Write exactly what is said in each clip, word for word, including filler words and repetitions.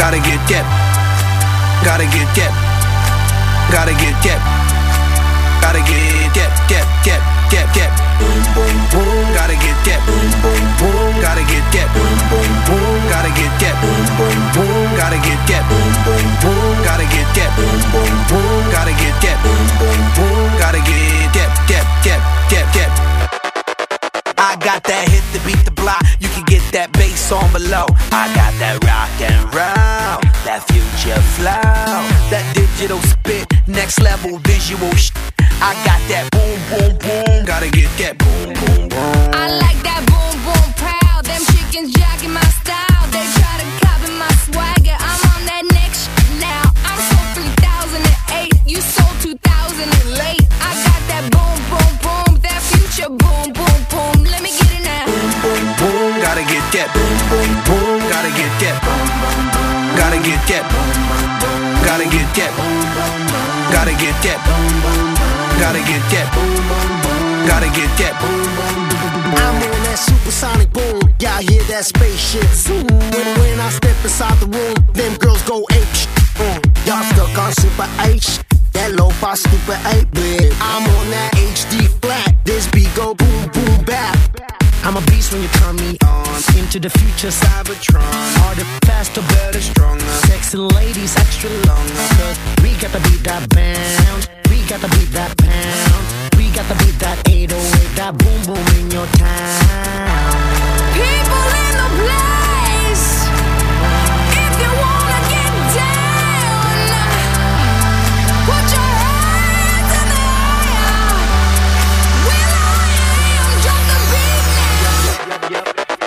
Gotta get that. Gotta get that. Gotta get that. Gotta get that. That. That. That. That. Boom boom boom. Gotta get that. Boom boom boom. Gotta get that. Boom boom boom. Gotta get that. Boom boom boom. Gotta get that. Boom boom boom. Gotta get that. Boom boom boom. Gotta get that. Boom boom boom. Gotta get that. That. That. That. That. I got that hit to beat the block. You can get that bass on below. I got that rock and roll, that future flow, that digital spit, next level visual sh. I got that boom boom boom. Gotta get that boom boom boom. I like that boom boom proud. Them chickens jacking my style. They try to copy my swagger. I'm on that next sh now. I'm sold three thousand eight. You sold two thousand late. I got that boom boom boom. That future boom boom boom. Let me get it now. Boom boom boom. Gotta get that. Boom boom boom. Gotta get that. Gotta get that. Gotta get that. Gotta get that. Gotta get that. Gotta get that. I'm on that supersonic boom. Y'all hear that spaceship zoom. When, when I step inside the room, them girls go ape sh- mm. Y'all stuck on super H. That lo-fi stupid eight bit. I'm on that H D flat. This beat go boom boom bap. I'm a beast when you turn me on. Into the future Cybertron. Harder, faster, better, stronger. Sexy ladies extra longer. Cause we got to beat that bounce. We got to beat that pound. We got to beat that eight oh eight. That boom boom in your town. People in the place. If you wanna get down, put your hands in the air. Will I am just the beat now.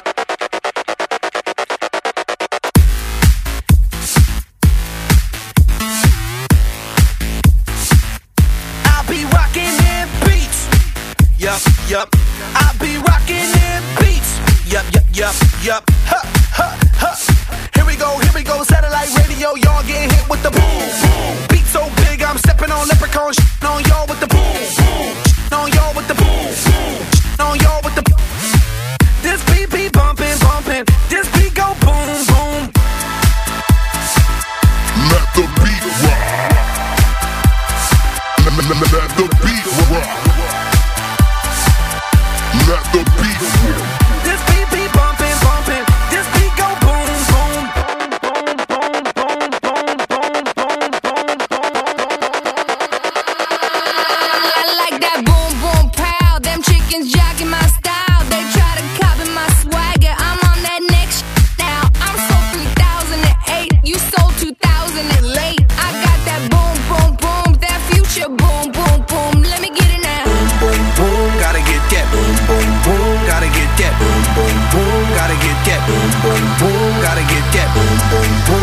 I'll be rocking them beats. Yup, yup. I'll be rocking them beats. Yup, yup, yup, yup. Huh, huh, huh. Here we go, here we go. Satellite radio, y'all getting hit with the boom, boom. Beat so big, I'm stepping on leprechaun. Shitting on y'all with the boom, boom. Shitting on y'all with the boom, boom. Shitting on y'all with the. This beat be bumping, bumping. This beat go boom, boom. Let the beat rock. Let, let, let, let the beat rock. Let the beat rock. This beat be bumping, bumping. This beat go boom, boom. I like that boom boom proud. Them chickens jacking my style. They try to copy my swagger. I'm on that next sh- now. I'm sold three thousand eight. You sold two thousand late. I got that boom boom boom. That future boom boom boom. Let me get it now. Boom boom, gotta get that. Boom boom boom, gotta get that. Boom boom boom, gotta get that. Boom boom boom, gotta get that. Boom boom boom,